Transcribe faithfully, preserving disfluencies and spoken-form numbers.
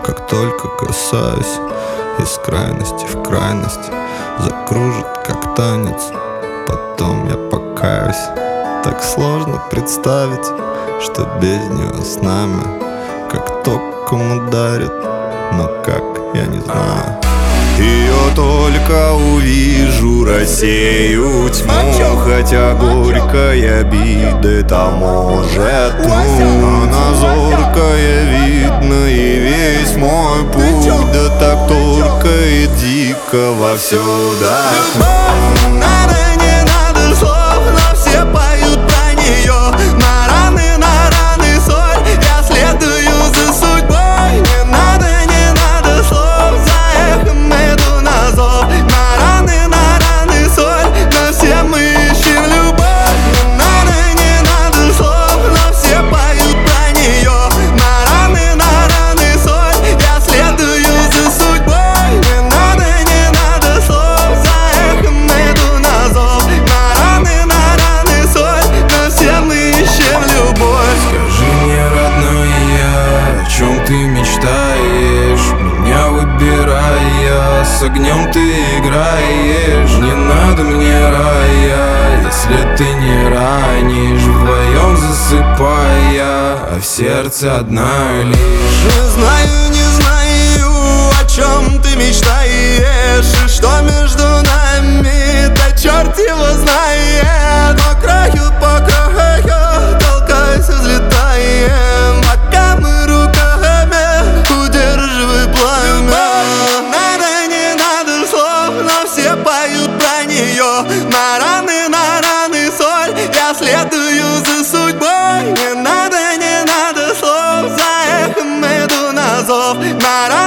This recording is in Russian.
как только касаюсь. Из крайности в крайность закружит, как танец. Потом я покаюсь. Так сложно представить, что без нее с нами как током ударит, но как, я не знаю. Ее только увижу, рассею тьму, хотя горькая обида-то может. Ну, она зоркая, видно, и весь мой путь, да так только и дико вовсюду. Надо, не надо слов, но все поют про нее. На раны, на раны соль, я следую за судьбой. Не надо, не надо слов, за эхом иду на зов. На раны, на раны соль, но все мы ищем любовь. Не надо, не надо слов, но все поют про нее. На раны, на раны соль, я следую за судьбой. Не надо, не надо слов, за эхом иду на зов. На раны, на раны соль, но все мы ищем любовь. Скажи мне, родная, о чем ты мечтаешь? Меня выбирая, с огнем ты играешь. Не надо мне рая, если ты не ранишь. Вдвоем засыпая, а в сердце одна лишь. Не знаю, не знаю, о чем ты мечтаешь. И что между нами, да черт его знает. По краю, по краю, толкаясь, взлетаем. Пока мы руками удерживаем пламя. Надо, не надо слов, но все поют про нее. На раны, на раны соль, я следую за судьбой. Не надо, не надо слов, за эхом иду на зов. На